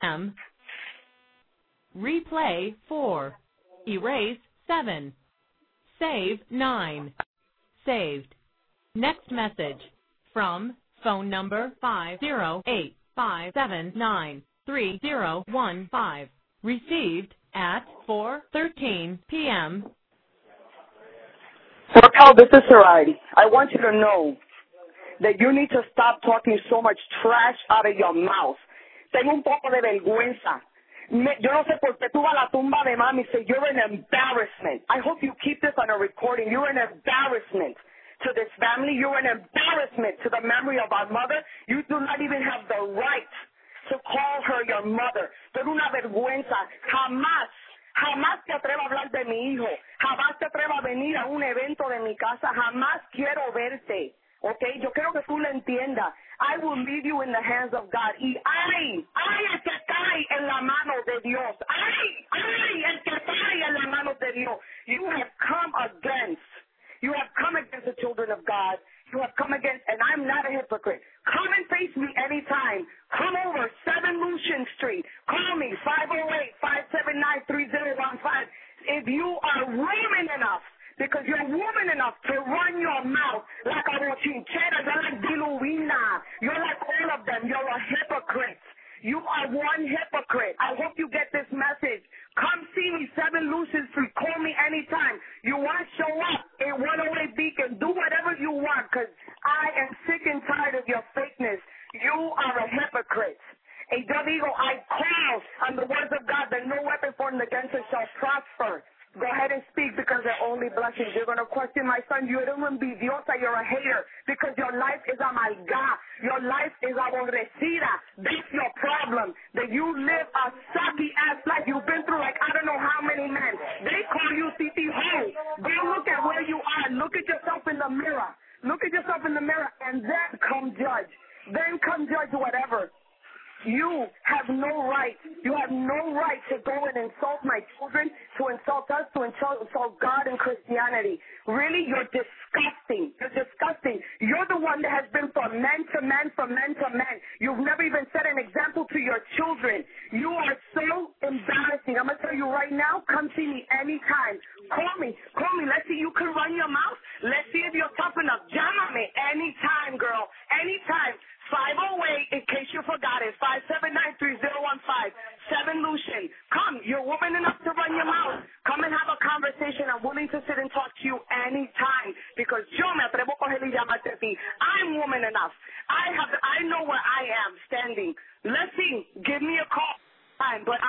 M. Replay 4. Erase 7. Save 9. Saved. Next message from phone number 508-579-3015. Received at 4:13 p.m. Raquel, this is Sorority. I want you to know that you need to stop talking so much trash out of your mouth. Tengo un poco de vergüenza. Yo no sé por qué tú vas a la tumba de mami y say you're an embarrassment. I hope you keep this on a recording. You're an embarrassment to this family. You're an embarrassment to the memory of our mother. You do not even have the right to call her your mother. Tú eres una vergüenza. Jamás te atrevas a hablar de mi hijo. Jamás te atrevas a venir a un evento de mi casa. Jamás quiero verte. Okay, yo quiero que tú lo entiendas. I will leave you in the hands of God. Y ay el que cae en la mano de Dios. Ay el que cae en la mano de Dios. You have come against the children of God. You have come against, and I'm not a hypocrite. Come and face me anytime. Come over 7 Lucian Street. Call me 508-579-3015. If you are woman enough, because you're woman enough to run your mouth like a rochinchera, you're like Diluvina, you're like all of them, you're a hypocrite. You are one hypocrite. I hope you get this message. Come see me, 7 Lucian Street. Call me anytime. You want to show up in 108 Beacon. Do whatever you want, because I am sick and tired of your fakeness. You are a hypocrite. Y yo digo, I call on the words of God that no weapon formed against us shall prosper. Go ahead and speak, because they're only blessings. You're going to question my son. You're envidiosa. You're a hater, because your life is amarga. Your life is aborrecida. That's your problem, that you live a sucky-ass life. You've been through like I don't know how many men. They call you Titi Ho. Go look at where you are. Look at yourself in the mirror. Look at yourself in the mirror, and then come judge. Then come judge whatever. You have no right. You have no right to go and insult my children, to insult us, to insult God and Christianity. Really, you're disgusting. You're disgusting. You're the one that has been from men to men, from men to men. You've never even set an example to your children. You are so embarrassing. I'm going to tell you right now, come see me anytime. Call me. Let's see, you can run your mouth. Let's see if you're tough enough. Llámame anytime, girl. Anytime. 508, in case you forgot it, 579-3015, 7 Lucian. Come, you're woman enough to run your mouth. Come and have a conversation. I'm willing to sit and talk to you anytime.